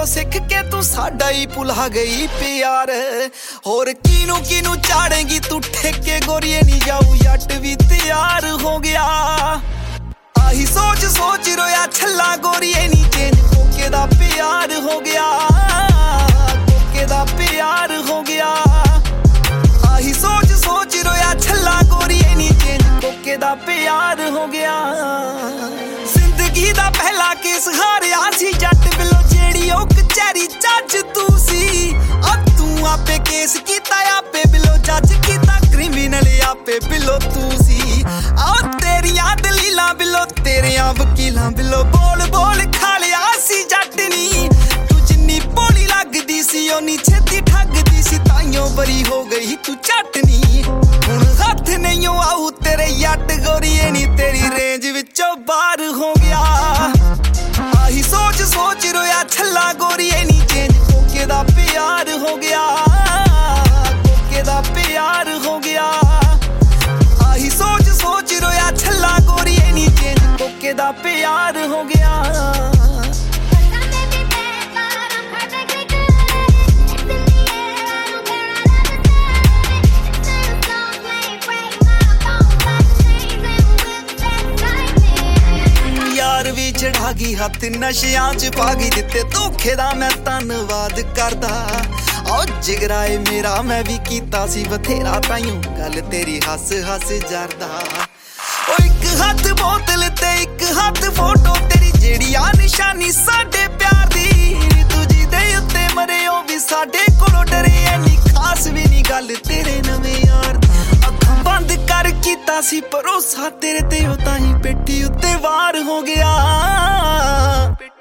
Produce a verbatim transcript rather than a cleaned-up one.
कोलों सीख के तू साडा ही भुला गई प्यार। होर किनू किनू चाड़ेगी तू ठेके गोरिए नी जाऊ जट भी तैयार हो गया। आही सोच सोच रोया छला गोरिए नी चेंज कोके दा प्यार हो गया, कोके दा प्यार हो गया। आही सोच सोच रोया छला गोरिए नी चेंज कोके दा प्यार हो गया। जिंदगी दा पहला केस हारिया सी जट बिलो जेड़ी ओ कचहरी जज तू सी। अब तू आपे केस कीता आपे बिलो जज कीता क्रिमिनल आपे बिलो तू सी। आओ तेरियां दलीलां बिलो तेरियां वकीलां बिलो बोल बोल खा लिया सी जट नी। तू जिन्नी भोली लगदी सी ओनी छेती ठगदी सी, ताइयों बरी हो गई तू चटनी। हुण हथ नहीं आऊ तेरे जट गोरिए नी तेरी रेंज विचों बाहर हो गया। आही सोच सोच रोया छला गोरिए नी चेंज कोके दा प्यार हो गया, कोके दा प्यार हो गया। आही सोच सोच रोया छला गोरिए नी चेंज कोके दा प्यार हो गया। भी चढ़ा गई हथ नशियां च पा गई दिते धोखे दा मैं धन्नवाद करदा। ओ जिगराए मेरा मैं भी कीता सी बथेरा ताइयों गल तेरी हस हस जरदा। ओ एक हाथ बोतल ते एक हाथ फोटो तेरी जेड़ी आ निशानी साडे प्यार दी। तू जिदे उत्ते मरे ओ भी साडे कोलों डरे ऐनी खास भी नी गल तेरे नवे यार। अखां बंद कर कीता सी भरोसा तेरे ते ओ ताहीं पेटी उत्ते वार हो गया।